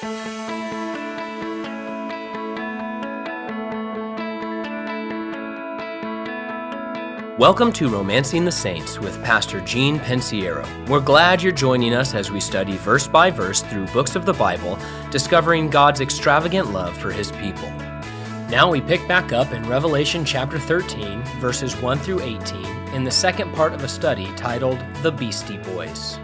Welcome to Romancing the Saints with Pastor Gene Pensiero. We're glad you're joining us as we study verse by verse through books of the Bible, discovering God's extravagant love for His people. Now we pick back up in Revelation chapter 13, verses 1 through 18, in the second part of a study titled The Beastie Boys.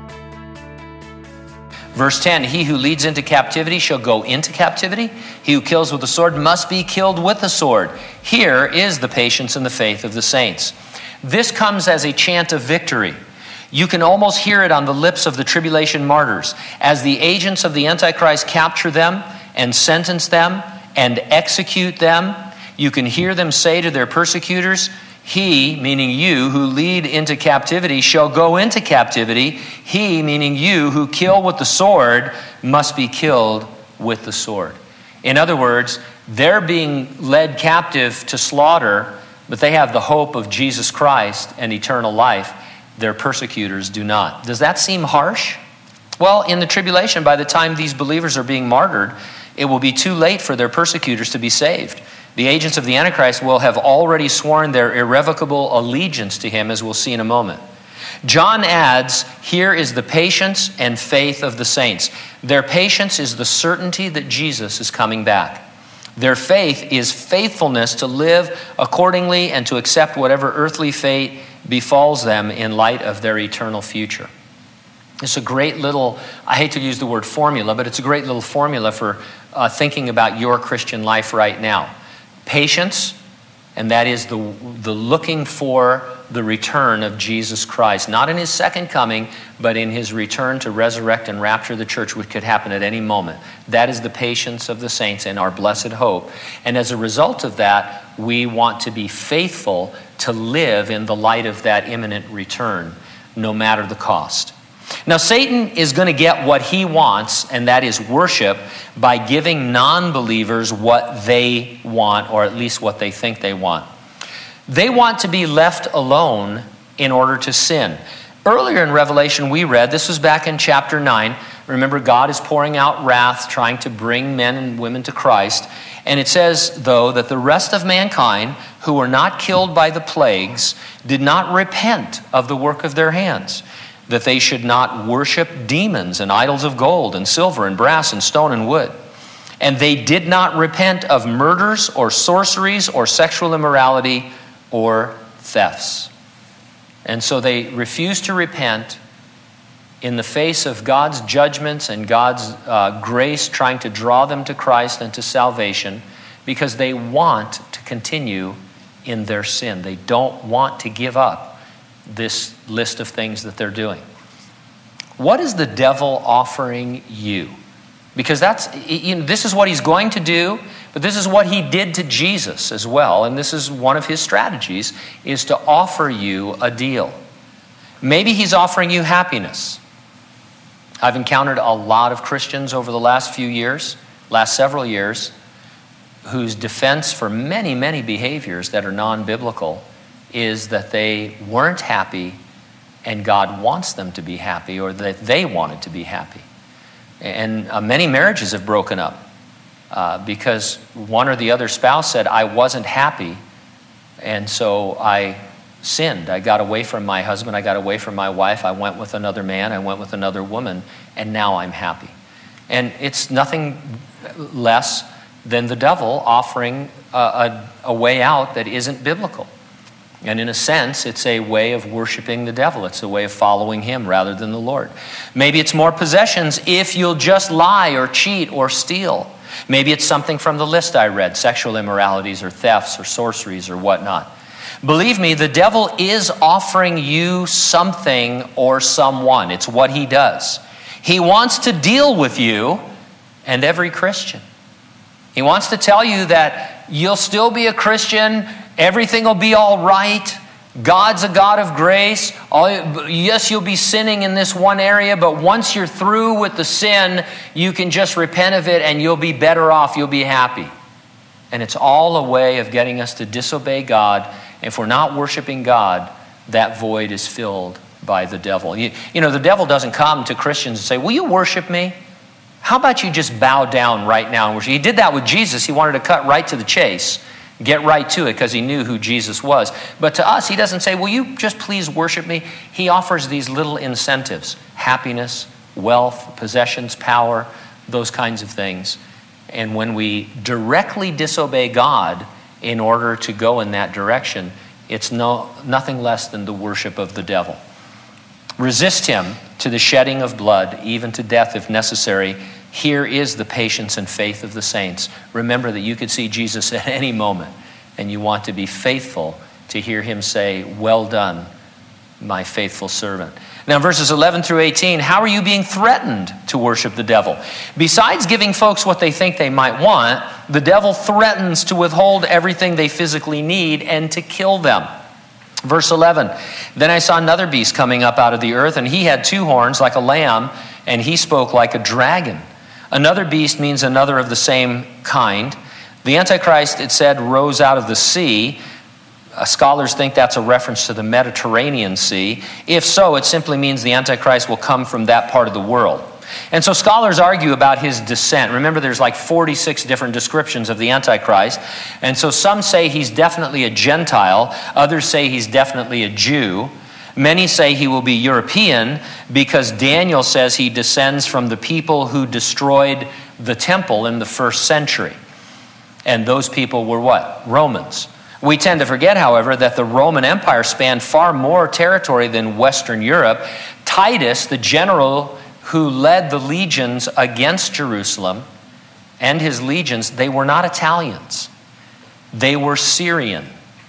Verse 10, he who leads into captivity shall go into captivity. He who kills with the sword must be killed with the sword. Here is the patience and the faith of the saints. This comes as a chant of victory. You can almost hear it on the lips of the tribulation martyrs as the agents of the Antichrist capture them and sentence them and execute them. You can hear them say to their persecutors, he, meaning you, who lead into captivity, shall go into captivity. He, meaning you, who kill with the sword, must be killed with the sword. In other words, they're being led captive to slaughter, but they have the hope of Jesus Christ and eternal life. Their persecutors do not. Does that seem harsh? Well, in the tribulation, by the time these believers are being martyred, it will be too late for their persecutors to be saved. The agents of the Antichrist will have already sworn their irrevocable allegiance to him, as we'll see in a moment. John adds, here is the patience and faith of the saints. Their patience is the certainty that Jesus is coming back. Their faith is faithfulness to live accordingly and to accept whatever earthly fate befalls them in light of their eternal future. It's a great little, I hate to use the word formula, but it's a great little formula for thinking about your Christian life right now. Patience, and that is the looking for the return of Jesus Christ, not in his second coming, but in his return to resurrect and rapture the church, which could happen at any moment. That is the patience of the saints and our blessed hope. And as a result of that, we want to be faithful to live in the light of that imminent return, no matter the cost. Now, Satan is going to get what he wants, and that is worship, by giving non-believers what they want, or at least what they think they want. They want to be left alone in order to sin. Earlier in Revelation we read, this was back in chapter 9, remember God is pouring out wrath, trying to bring men and women to Christ. And it says, though, that the rest of mankind who were not killed by the plagues did not repent of the work of their hands, that they should not worship demons and idols of gold and silver and brass and stone and wood. And they did not repent of murders or sorceries or sexual immorality or thefts. And so they refused to repent in the face of God's judgments and God's grace trying to draw them to Christ and to salvation, because they want to continue in their sin. They don't want to give up this list of things that they're doing. What is the devil offering you? Because this is what he's going to do, but this is what he did to Jesus as well. And this is one of his strategies, is to offer you a deal. Maybe he's offering you happiness. I've encountered a lot of Christians over the last several years, whose defense for many, many behaviors that are non-biblical is that they weren't happy and God wants them to be happy, or that they wanted to be happy. And many marriages have broken up because one or the other spouse said, I wasn't happy, and so I sinned. I got away from my husband, I got away from my wife, I went with another man, I went with another woman, and now I'm happy. And it's nothing less than the devil offering a way out that isn't biblical. And in a sense, it's a way of worshiping the devil. It's a way of following him rather than the Lord. Maybe it's more possessions if you'll just lie or cheat or steal. Maybe it's something from the list I read, sexual immoralities or thefts or sorceries or whatnot. Believe me, the devil is offering you something or someone. It's what he does. He wants to deal with you and every Christian. He wants to tell you that you'll still be a Christian, everything will be all right, God's a God of grace. Yes, you'll be sinning in this one area, but once you're through with the sin, you can just repent of it and you'll be better off, you'll be happy. And it's all a way of getting us to disobey God. If we're not worshiping God, that void is filled by the devil. You know, the devil doesn't come to Christians and say, will you worship me? How about you just bow down right now and worship? He did that with Jesus. He wanted to cut right to the chase, get right to it, because he knew who Jesus was. But to us, he doesn't say, will you just please worship me? He offers these little incentives: happiness, wealth, possessions, power, those kinds of things. And when we directly disobey God in order to go in that direction, it's nothing less than the worship of the devil. Resist him to the shedding of blood, even to death if necessary. Here is the patience and faith of the saints. Remember that you could see Jesus at any moment, and you want to be faithful to hear him say, well done, my faithful servant. Now, verses 11 through 18, how are you being threatened to worship the devil? Besides giving folks what they think they might want, the devil threatens to withhold everything they physically need and to kill them. Verse 11, then I saw another beast coming up out of the earth, and he had 2 horns like a lamb, and he spoke like a dragon. Another beast means another of the same kind. The Antichrist, it said, rose out of the sea. Scholars think that's a reference to the Mediterranean Sea. If so, it simply means the Antichrist will come from that part of the world. And so scholars argue about his descent. Remember, there's like 46 different descriptions of the Antichrist. And so some say he's definitely a Gentile. Others say he's definitely a Jew. Many say he will be European because Daniel says he descends from the people who destroyed the temple in the 1st century. And those people were what? Romans. We tend to forget, however, that the Roman Empire spanned far more territory than Western Europe. Titus, the general who led the legions against Jerusalem, and his legions, they were not Italians. They were Syrian.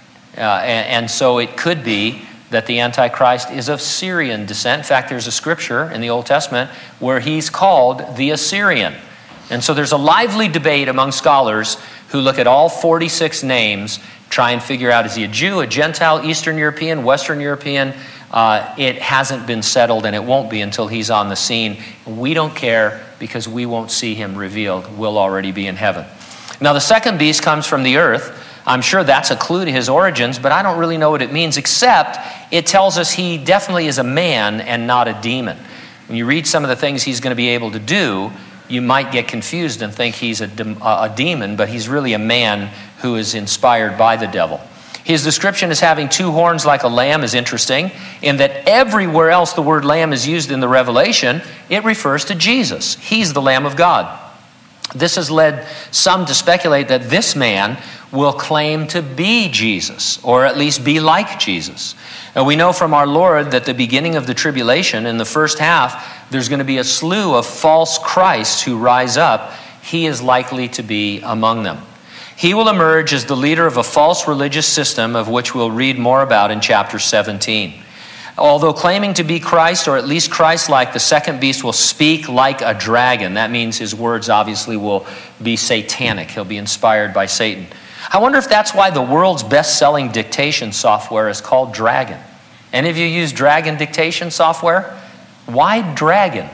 And so it could be that the Antichrist is of Syrian descent. In fact, there's a scripture in the Old Testament where he's called the Assyrian. And so there's a lively debate among scholars who look at all 46 names, try and figure out, is he a Jew, a Gentile, Eastern European, Western European? It hasn't been settled, and it won't be until he's on the scene. We don't care because we won't see him revealed. We'll already be in heaven. Now, the second beast comes from the earth. I'm sure that's a clue to his origins, but I don't really know what it means, except it tells us he definitely is a man and not a demon. When you read some of the things he's going to be able to do, you might get confused and think he's a demon, but he's really a man who is inspired by the devil. His description as having 2 horns like a lamb is interesting in that everywhere else the word lamb is used in the Revelation, it refers to Jesus. He's the Lamb of God. This has led some to speculate that this man will claim to be Jesus, or at least be like Jesus. And we know from our Lord that the beginning of the tribulation, in the first half, there's going to be a slew of false Christs who rise up. He is likely to be among them. He will emerge as the leader of a false religious system, of which we'll read more about in chapter 17. Although claiming to be Christ, or at least Christ-like, the second beast will speak like a dragon. That means his words obviously will be satanic. He'll be inspired by Satan. I wonder if that's why the world's best-selling dictation software is called Dragon. Any of you use Dragon dictation software? Why Dragon?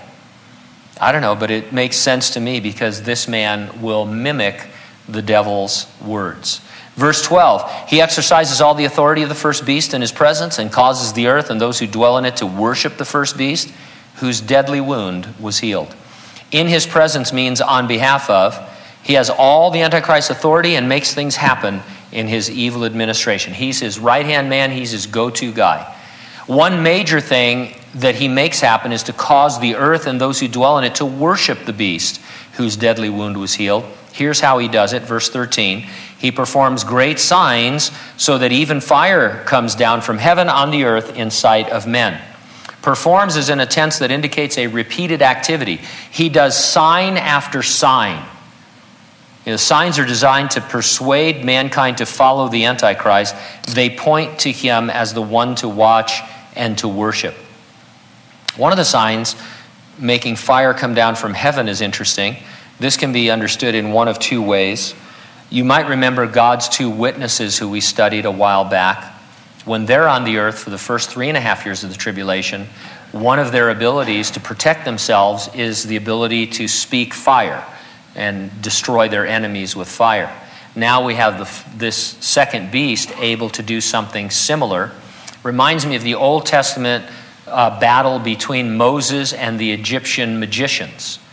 I don't know, but it makes sense to me because this man will mimic the devil's words. Verse 12, he exercises all the authority of the first beast in his presence and causes the earth and those who dwell in it to worship the first beast, whose deadly wound was healed. In his presence means on behalf of. He has all the Antichrist's authority and makes things happen in his evil administration. He's his right-hand man. He's his go-to guy. One major thing that he makes happen is to cause the earth and those who dwell in it to worship the beast whose deadly wound was healed. Here's how he does it, verse 13. He performs great signs so that even fire comes down from heaven on the earth in sight of men. Performs is in a tense that indicates a repeated activity. He does sign after sign. Signs are designed to persuade mankind to follow the Antichrist. They point to him as the one to watch and to worship. One of the signs, making fire come down from heaven, is interesting. This can be understood in one of 2 ways. You might remember God's 2 witnesses who we studied a while back. When they're on the earth for the first 3.5 years of the tribulation, one of their abilities to protect themselves is the ability to speak fire and destroy their enemies with fire. Now we have this second beast able to do something similar. Reminds me of the Old Testament battle between Moses and the Egyptian magicians.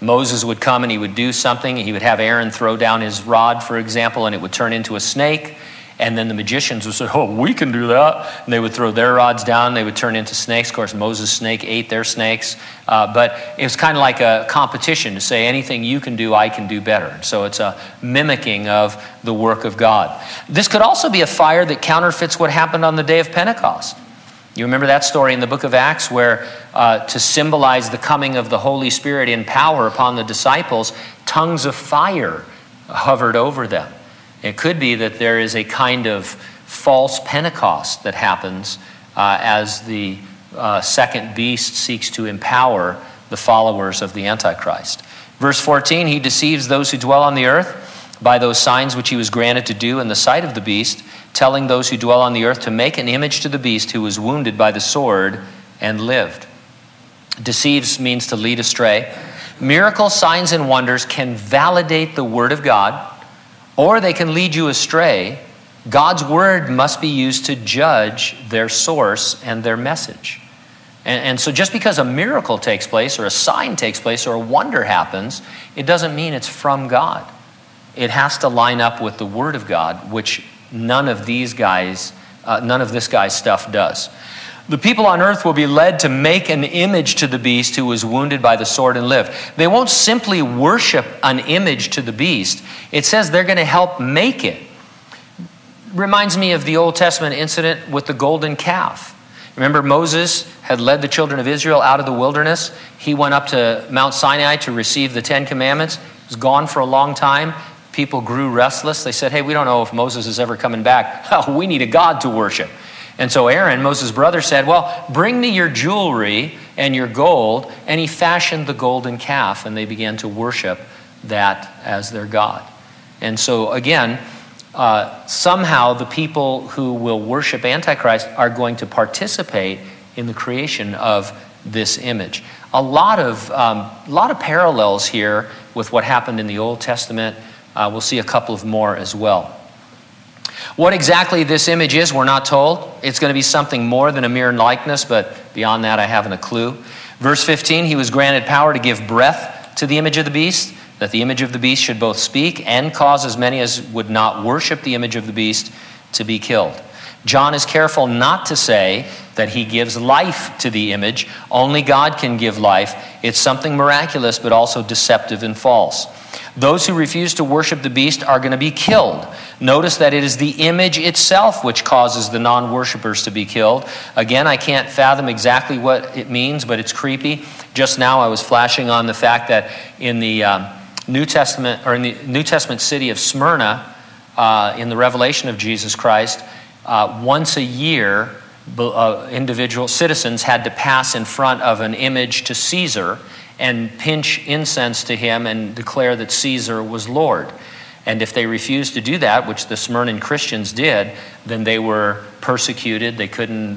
Moses would come and he would do something. He would have Aaron throw down his rod, for example, and it would turn into a snake. And then the magicians would say, oh, we can do that. And they would throw their rods down. They would turn into snakes. Of course, Moses' snake ate their snakes. But it was kind of like a competition to say, anything you can do, I can do better. So it's a mimicking of the work of God. This could also be a fire that counterfeits what happened on the day of Pentecost. You remember that story in the book of Acts where to symbolize the coming of the Holy Spirit in power upon the disciples, tongues of fire hovered over them. It could be that there is a kind of false Pentecost that happens as the second beast seeks to empower the followers of the Antichrist. Verse 14, he deceives those who dwell on the earth by those signs which he was granted to do in the sight of the beast, telling those who dwell on the earth to make an image to the beast who was wounded by the sword and lived. Deceives means to lead astray. Miracles, signs, and wonders can validate the word of God, or they can lead you astray. God's word must be used to judge their source and their message. And so just because a miracle takes place or a sign takes place or a wonder happens, it doesn't mean it's from God. It has to line up with the word of God, which none of this guy's stuff does. The people on earth will be led to make an image to the beast who was wounded by the sword and lived. They won't simply worship an image to the beast. It says they're going to help make it. Reminds me of the Old Testament incident with the golden calf. Remember, Moses had led the children of Israel out of the wilderness. He went up to Mount Sinai to receive the 10 Commandments. He was gone for a long time. People grew restless. They said, hey, we don't know if Moses is ever coming back. Oh, we need a God to worship. And so Aaron, Moses' brother, said, well, bring me your jewelry and your gold. And he fashioned the golden calf, and they began to worship that as their God. And so again, somehow the people who will worship Antichrist are going to participate in the creation of this image. A lot of parallels here with what happened in the Old Testament. We'll see a couple of more as well. What exactly this image is, we're not told. It's going to be something more than a mere likeness, but beyond that, I haven't a clue. Verse 15, he was granted power to give breath to the image of the beast, that the image of the beast should both speak and cause as many as would not worship the image of the beast to be killed. John is careful not to say that he gives life to the image. Only God can give life. It's something miraculous, but also deceptive and false. Those who refuse to worship the beast are going to be killed. Notice that it is the image itself which causes the non-worshipers to be killed. Again, I can't fathom exactly what it means, but it's creepy. Just now I was flashing on the fact that in the New Testament city of Smyrna, in the revelation of Jesus Christ, once a year, individual citizens had to pass in front of an image to Caesar and pinch incense to him and declare that Caesar was Lord. And if they refused to do that, which the Smyrna Christians did, then they were persecuted. They couldn't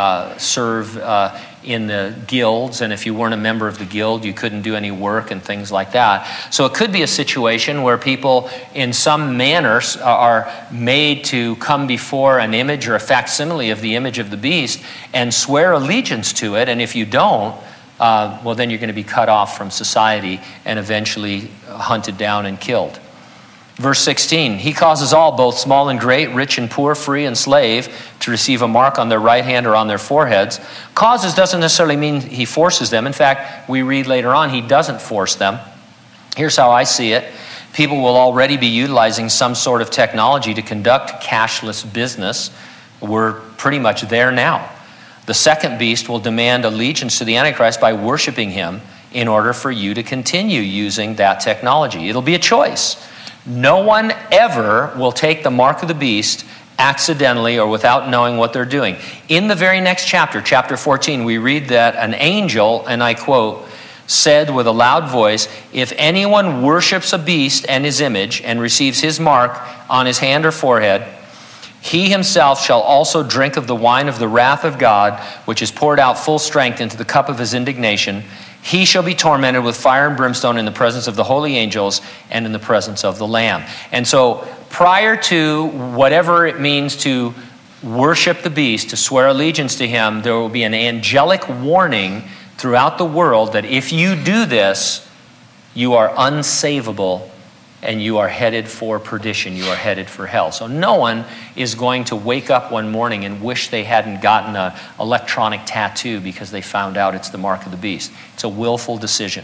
serve in the guilds, and if you weren't a member of the guild, you couldn't do any work and things like that. So it could be a situation where people in some manner are made to come before an image or a facsimile of the image of the beast and swear allegiance to it, and if you don't, well, then you're going to be cut off from society and eventually hunted down and killed. Verse 16, he causes all, both small and great, rich and poor, free and slave, to receive a mark on their right hand or on their foreheads. Causes doesn't necessarily mean he forces them. In fact, we read later on, he doesn't force them. Here's how I see it. People will already be utilizing some sort of technology to conduct cashless business. We're pretty much there now. The second beast will demand allegiance to the Antichrist by worshiping him in order for you to continue using that technology. It'll be a choice. No one ever will take the mark of the beast accidentally or without knowing what they're doing. In the very next chapter, chapter 14, we read that an angel, and I quote, said with a loud voice, if anyone worships a beast and his image and receives his mark on his hand or forehead, he himself shall also drink of the wine of the wrath of God, which is poured out full strength into the cup of his indignation. He shall be tormented with fire and brimstone in the presence of the holy angels and in the presence of the Lamb. And so prior to whatever it means to worship the beast, to swear allegiance to him, there will be an angelic warning throughout the world that if you do this, you are unsavable and you are headed for perdition. You are headed for hell. So no one is going to wake up one morning and wish they hadn't gotten an electronic tattoo because they found out it's the mark of the beast. It's a willful decision.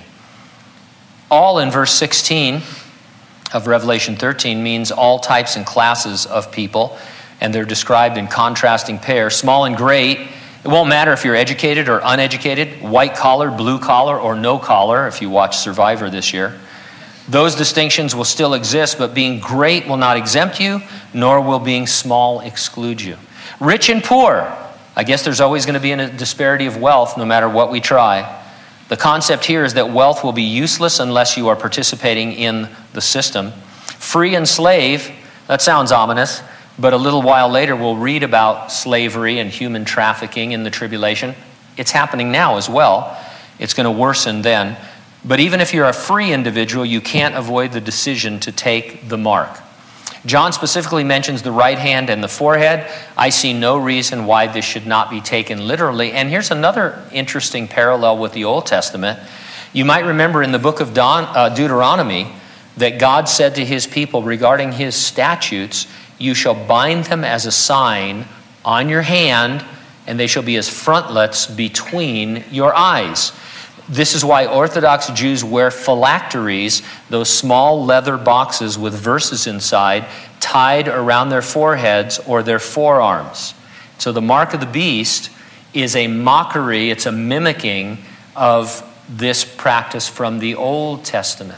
All in verse 16 of Revelation 13 means all types and classes of people, and they're described in contrasting pairs, small and great. It won't matter if you're educated or uneducated, white collar, blue collar, or no collar, if you watch Survivor this year. Those distinctions will still exist, but being great will not exempt you, nor will being small exclude you. Rich and poor, I guess there's always going to be a disparity of wealth no matter what we try. The concept here is that wealth will be useless unless you are participating in the system. Free and slave, that sounds ominous, but a little while later we'll read about slavery and human trafficking in the tribulation. It's happening now as well. It's going to worsen then. But even if you're a free individual, you can't avoid the decision to take the mark. John specifically mentions the right hand and the forehead. I see no reason why this should not be taken literally. And here's another interesting parallel with the Old Testament. You might remember in the book of Deuteronomy that God said to his people regarding his statutes, you shall bind them as a sign on your hand, and they shall be as frontlets between your eyes. This is why Orthodox Jews wear phylacteries, those small leather boxes with verses inside, tied around their foreheads or their forearms. So the mark of the beast is a mockery, it's a mimicking of this practice from the Old Testament.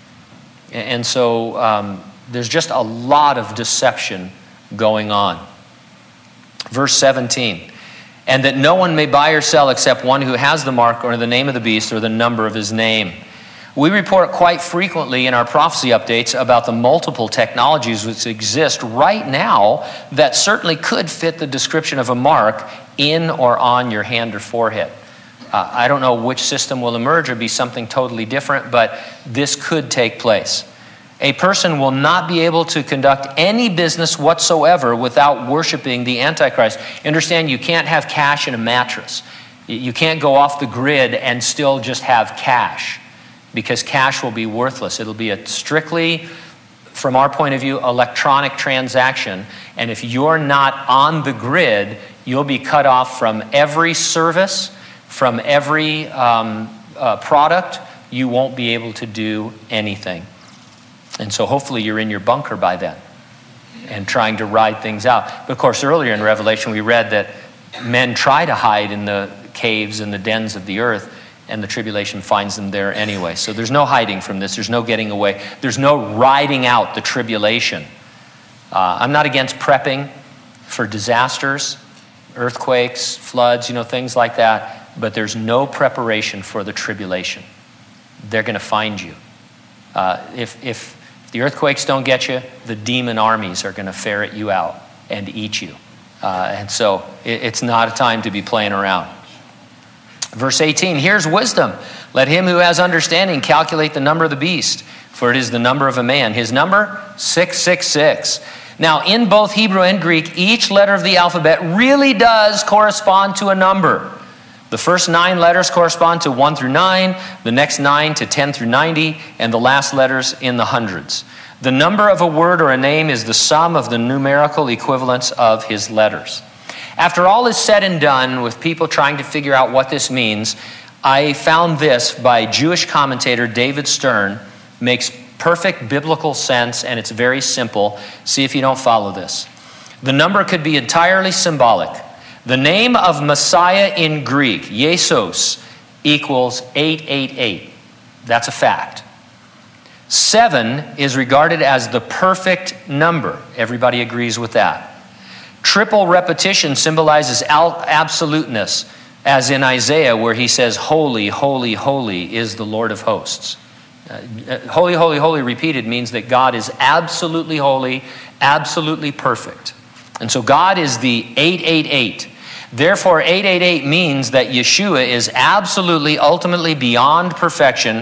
And so there's just a lot of deception going on. Verse 17. And that no one may buy or sell except one who has the mark or the name of the beast or the number of his name. We report quite frequently in our prophecy updates about the multiple technologies which exist right now that certainly could fit the description of a mark in or on your hand or forehead. I don't know which system will emerge or be something totally different, but this could take place. A person will not be able to conduct any business whatsoever without worshiping the Antichrist. Understand, you can't have cash in a mattress. You can't go off the grid and still just have cash, because cash will be worthless. It'll be a strictly, from our point of view, electronic transaction. And if you're not on the grid, you'll be cut off from every service, from every product. You won't be able to do anything. And so hopefully you're in your bunker by then and trying to ride things out. But of course, earlier in Revelation, we read that men try to hide in the caves and the dens of the earth, and the tribulation finds them there anyway. So there's no hiding from this. There's no getting away. There's no riding out the tribulation. I'm not against prepping for disasters, earthquakes, floods, things like that. But there's no preparation for the tribulation. They're going to find you. If the earthquakes don't get you, the demon armies are going to ferret you out and eat you. And so it's not a time to be playing around. Verse 18, here's wisdom. Let him who has understanding calculate the number of the beast, for it is the number of a man. His number, 666. Now, in both Hebrew and Greek, each letter of the alphabet really does correspond to a number. The first 9 letters correspond to 1 through 9, the next 9 to 10 through 90, and the last letters in the hundreds. The number of a word or a name is the sum of the numerical equivalents of his letters. After all is said and done with people trying to figure out what this means, I found this by Jewish commentator David Stern. Makes perfect biblical sense, and it's very simple. See if you don't follow this. The number could be entirely symbolic. The name of Messiah in Greek, Yesos, equals 888. That's a fact. 7 is regarded as the perfect number. Everybody agrees with that. Triple repetition symbolizes absoluteness, as in Isaiah where he says, holy, holy, holy is the Lord of hosts. Holy, holy, holy repeated means that God is absolutely holy, absolutely perfect. And so God is the 888. Therefore, 888 means that Yeshua is absolutely, ultimately beyond perfection.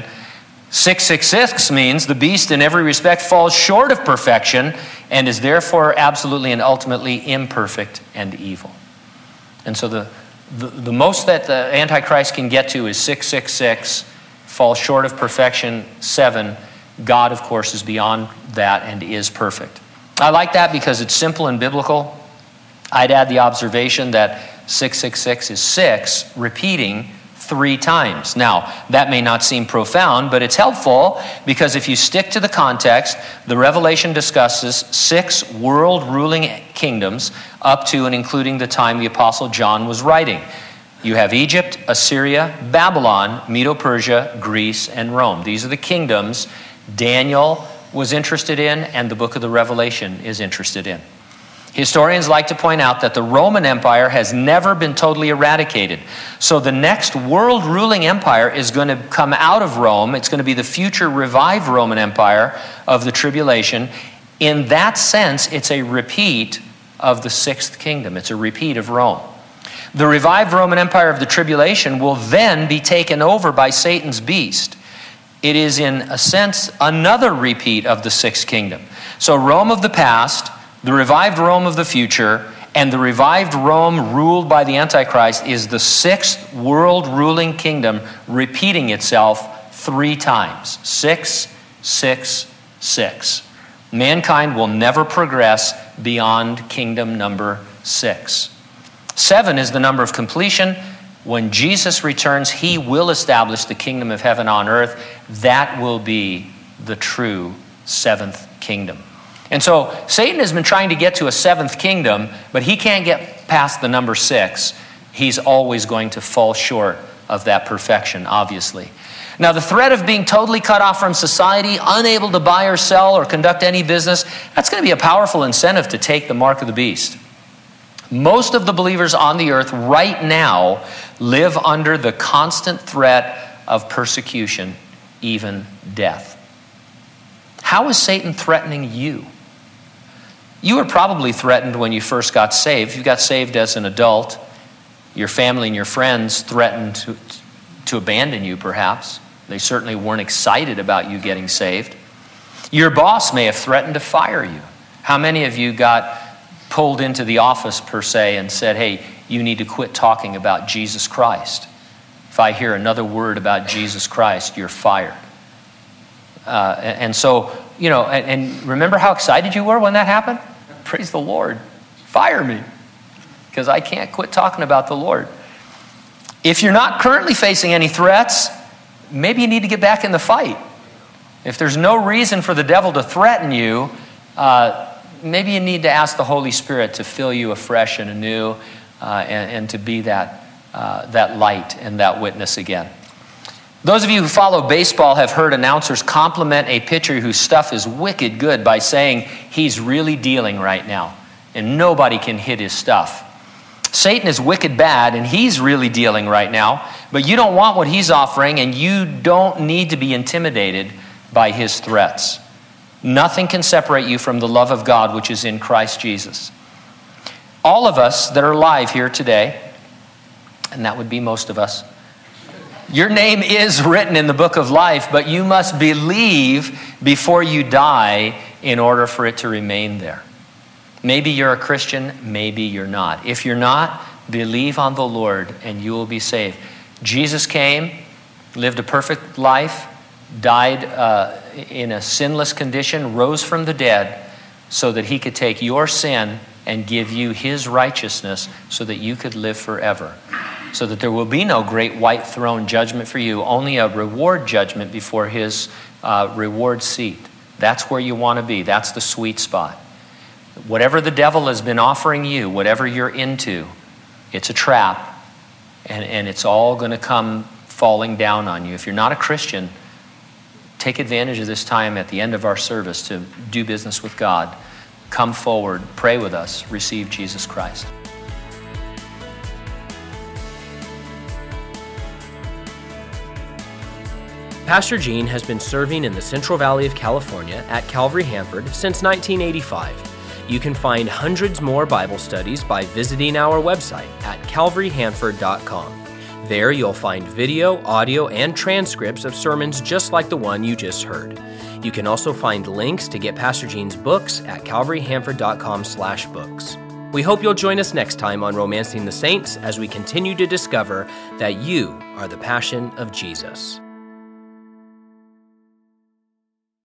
666 means the beast in every respect falls short of perfection and is therefore absolutely and ultimately imperfect and evil. And so the most that the Antichrist can get to is 666 fall short of perfection. 7, God, of course, is beyond that and is perfect. I like that because it's simple and biblical. I'd add the observation that 666 is 6 repeating 3 times. Now, that may not seem profound, but it's helpful because if you stick to the context, the Revelation discusses 6 world-ruling kingdoms up to and including the time the Apostle John was writing. You have Egypt, Assyria, Babylon, Medo-Persia, Greece, and Rome. These are the kingdoms Daniel was interested in and the book of the Revelation is interested in. Historians like to point out that the Roman Empire has never been totally eradicated. So the next world-ruling empire is going to come out of Rome. It's going to be the future revived Roman Empire of the tribulation. In that sense, it's a repeat of the 6th kingdom. It's a repeat of Rome. The revived Roman Empire of the tribulation will then be taken over by Satan's beast. It is, in a sense, another repeat of the 6th kingdom. So Rome of the past, the revived Rome of the future, and the revived Rome ruled by the Antichrist is the 6th world-ruling kingdom repeating itself 3 times. 6, 6, 6. Mankind will never progress beyond kingdom number 6. 7 is the number of completion. When Jesus returns, he will establish the kingdom of heaven on earth. That will be the true 7th kingdom. And so Satan has been trying to get to a 7th kingdom, but he can't get past the number 6. He's always going to fall short of that perfection, obviously. Now, the threat of being totally cut off from society, unable to buy or sell or conduct any business, that's going to be a powerful incentive to take the mark of the beast. Most of the believers on the earth right now live under the constant threat of persecution, even death. How is Satan threatening you? You were probably threatened when you first got saved. You got saved as an adult. Your family and your friends threatened to abandon you, perhaps. They certainly weren't excited about you getting saved. Your boss may have threatened to fire you. How many of you got pulled into the office, per se, and said, hey, you need to quit talking about Jesus Christ. If I hear another word about Jesus Christ, you're fired. And so, you know, and remember how excited you were when that happened? Praise the Lord. Fire me, because I can't quit talking about the Lord. If you're not currently facing any threats, maybe you need to get back in the fight. If there's no reason for the devil to threaten you, maybe you need to ask the Holy Spirit to fill you afresh and anew and to be that light and that witness again. Those of you who follow baseball have heard announcers compliment a pitcher whose stuff is wicked good by saying he's really dealing right now and nobody can hit his stuff. Satan is wicked bad and he's really dealing right now, but you don't want what he's offering and you don't need to be intimidated by his threats. Nothing can separate you from the love of God which is in Christ Jesus. All of us that are alive here today, and that would be most of us, your name is written in the book of life, but you must believe before you die in order for it to remain there. Maybe you're a Christian, maybe you're not. If you're not, believe on the Lord and you will be saved. Jesus came, lived a perfect life, died in a sinless condition, rose from the dead so that he could take your sin and give you his righteousness so that you could live forever. So that there will be no great white throne judgment for you, only a reward judgment before his reward seat. That's where you want to be. That's the sweet spot. Whatever the devil has been offering you, whatever you're into, it's a trap, and it's all going to come falling down on you. If you're not a Christian, take advantage of this time at the end of our service to do business with God. Come forward, pray with us, receive Jesus Christ. Pastor Gene has been serving in the Central Valley of California at Calvary Hanford since 1985. You can find hundreds more Bible studies by visiting our website at calvaryhanford.com. There you'll find video, audio, and transcripts of sermons just like the one you just heard. You can also find links to get Pastor Gene's books at calvaryhanford.com/books. We hope you'll join us next time on Romancing the Saints as we continue to discover that you are the passion of Jesus.